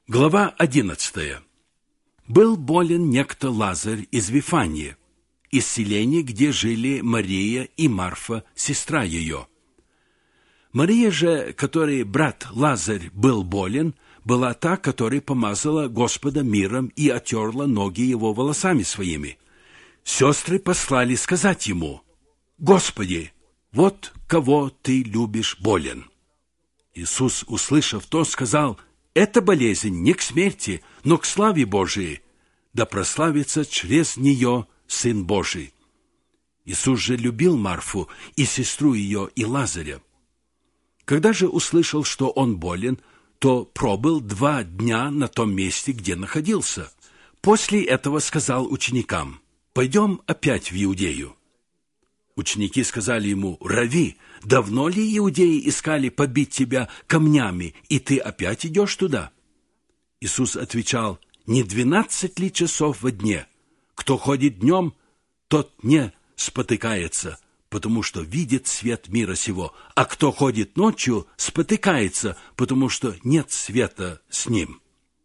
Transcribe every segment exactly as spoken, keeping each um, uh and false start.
Глава одиннадцатая. Был болен некто Лазарь из Вифании, из селения, где жили Мария и Марфа, сестра ее. Мария же, которой брат Лазарь был болен, была та, которая помазала Господа миром и отерла ноги его волосами своими. Сестры послали сказать ему: «Господи, вот кого ты любишь болен». Иисус, услышав то, сказал: «Эта болезнь не к смерти, но к славе Божией, да прославится через нее Сын Божий». Иисус же любил Марфу и сестру ее и Лазаря. Когда же услышал, что он болен, то пробыл два дня на том месте, где находился. После этого сказал ученикам: «Пойдем опять в Иудею». Ученики сказали ему: «Рави, давно ли иудеи искали побить тебя камнями, и ты опять идешь туда?» Иисус отвечал: «Не двенадцать ли часов во дне? Кто ходит днем, тот не спотыкается, потому что видит свет мира сего, а кто ходит ночью, спотыкается, потому что нет света с ним».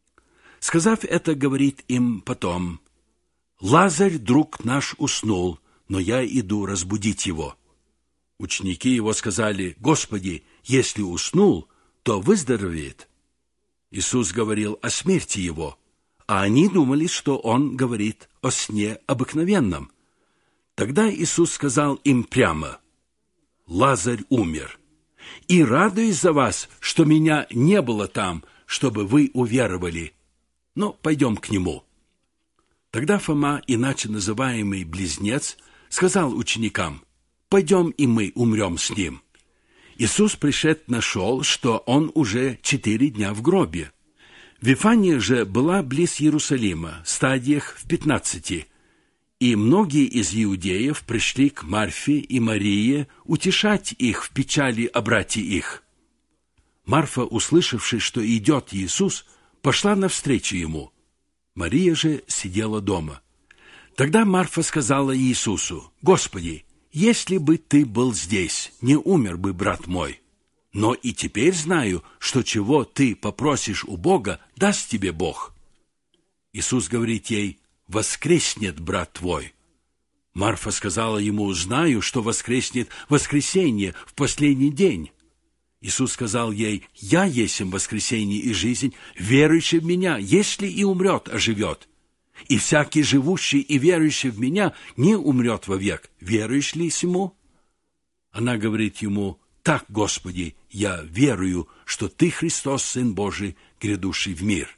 Сказав это, говорит им потом: «Лазарь, друг наш, уснул, но я иду разбудить его». Ученики его сказали: «Господи, если уснул, то выздоровеет». Иисус говорил о смерти его, а они думали, что он говорит о сне обыкновенном. Тогда Иисус сказал им прямо: «Лазарь умер, и радуюсь за вас, что меня не было там, чтобы вы уверовали. Но пойдем к нему». Тогда Фома, иначе называемый Близнец, сказал ученикам: «Пойдем и мы умрем с ним». Иисус, пришед, нашел, что он уже четыре дня в гробе. Вифания же была близ Иерусалима, стадиях в пятнадцати, и многие из иудеев пришли к Марфе и Марии утешать их в печали о брате их. Марфа, услышавши, что идет Иисус, пошла навстречу ему. Мария же сидела дома. Тогда Марфа сказала Иисусу: «Господи, если бы ты был здесь, не умер бы брат мой. Но и теперь знаю, что чего ты попросишь у Бога, даст тебе Бог». Иисус говорит ей: «Воскреснет брат твой». Марфа сказала ему: «Знаю, что воскреснет в воскресенье, в последний день». Иисус сказал ей: «Я есмь воскресенье и жизнь, верующий в Меня, если и умрет, оживет. И всякий живущий и верующий в Меня не умрет вовек. Веруешь ли сему?» Она говорит ему: «Так, Господи, я верую, что Ты Христос, Сын Божий, грядущий в мир».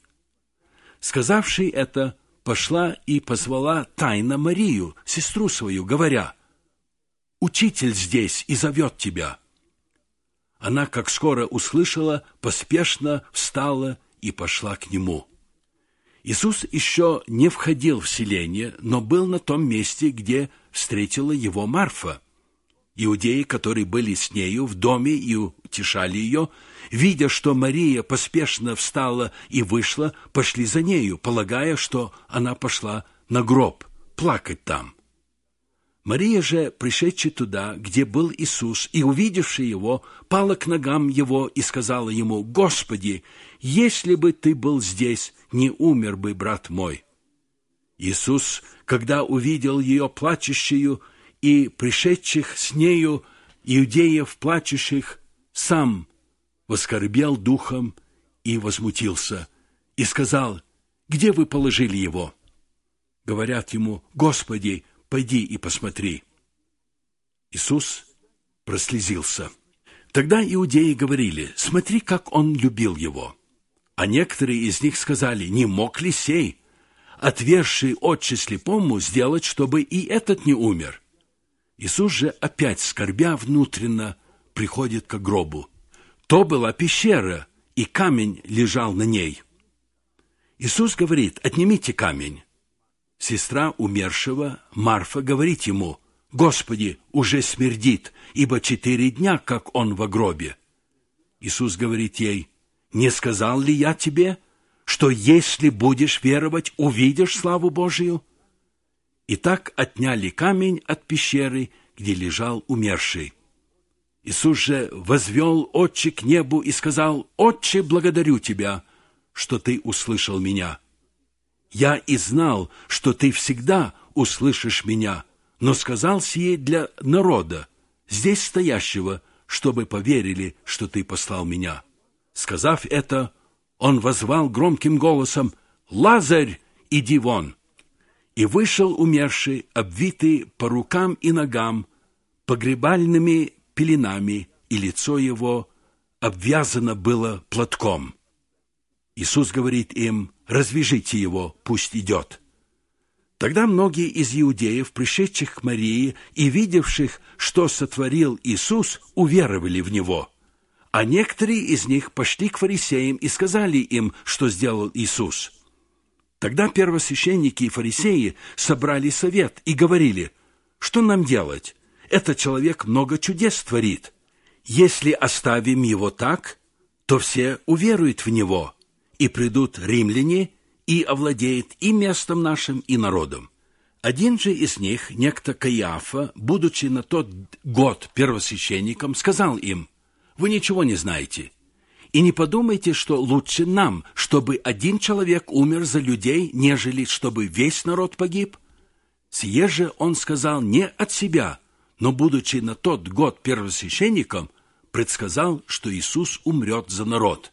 Сказавши это, пошла и позвала тайно Марию, сестру свою, говоря: «Учитель здесь и зовет тебя». Она, как скоро услышала, поспешно встала и пошла к нему. Иисус еще не входил в селение, но был на том месте, где встретила его Марфа. Иудеи, которые были с нею в доме и утешали ее, видя, что Мария поспешно встала и вышла, пошли за нею, полагая, что она пошла на гроб плакать там. Мария же, пришедшая туда, где был Иисус, и увидевши его, пала к ногам его и сказала ему: «Господи, если бы ты был здесь, не умер бы брат мой». Иисус, когда увидел ее плачущую и пришедших с нею иудеев плачущих, сам воскорбел духом и возмутился, и сказал: «Где вы положили его?» Говорят ему: «Господи, пойди и посмотри». Иисус прослезился. Тогда иудеи говорили: «Смотри, как он любил его». А некоторые из них сказали: «Не мог ли сей, отвергший отче слепому, сделать, чтобы и этот не умер?» Иисус же, опять скорбя внутренно, приходит к гробу. То была пещера, и камень лежал на ней. Иисус говорит: «Отнимите камень». Сестра умершего, Марфа, говорит ему: «Господи, уже смердит, ибо четыре дня, как он во гробе». Иисус говорит ей: «Не сказал ли я тебе, что если будешь веровать, увидишь славу Божию?» И так отняли камень от пещеры, где лежал умерший. Иисус же возвел очи к небу и сказал: «Отче, благодарю Тебя, что ты услышал меня. Я и знал, что ты всегда услышишь меня, но сказал сие для народа, здесь стоящего, чтобы поверили, что ты послал меня». Сказав это, он воззвал громким голосом: «Лазарь, иди вон!» И вышел умерший, обвитый по рукам и ногам погребальными пеленами, и лицо его обвязано было платком. Иисус говорит им: «Развяжите его, пусть идет». Тогда многие из иудеев, пришедших к Марии и видевших, что сотворил Иисус, уверовали в Него. А некоторые из них пошли к фарисеям и сказали им, что сделал Иисус. Тогда первосвященники и фарисеи собрали совет и говорили: «Что нам делать? Этот человек много чудес творит. Если оставим его так, то все уверуют в него, и придут римляне, и овладеет и местом нашим, и народом». Один же из них, некто Каиафа, будучи на тот год первосвященником, сказал им: «Вы ничего не знаете, и не подумайте, что лучше нам, чтобы один человек умер за людей, нежели чтобы весь народ погиб». Сие же он сказал не от себя, но, будучи на тот год первосвященником, предсказал, что Иисус умрет за народ.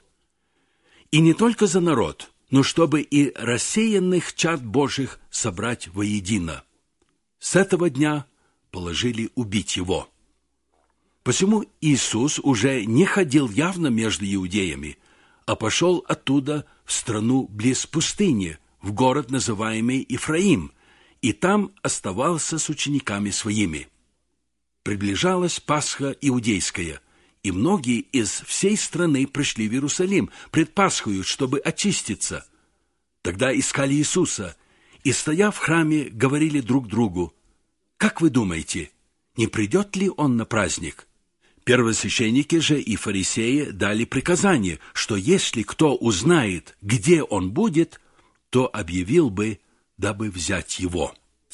И не только за народ, но чтобы и рассеянных чад Божьих собрать воедино. С этого дня положили убить его. Посему Иисус уже не ходил явно между иудеями, а пошел оттуда в страну близ пустыни, в город, называемый Ифраим, и там оставался с учениками своими. Приближалась Пасха иудейская, и многие из всей страны пришли в Иерусалим пред Пасхою, чтобы очиститься. Тогда искали Иисуса, и, стоя в храме, говорили друг другу: «Как вы думаете, не придет ли Он на праздник?» Первосвященники же и фарисеи дали приказание, что если кто узнает, где Он будет, то объявил бы, дабы взять Его.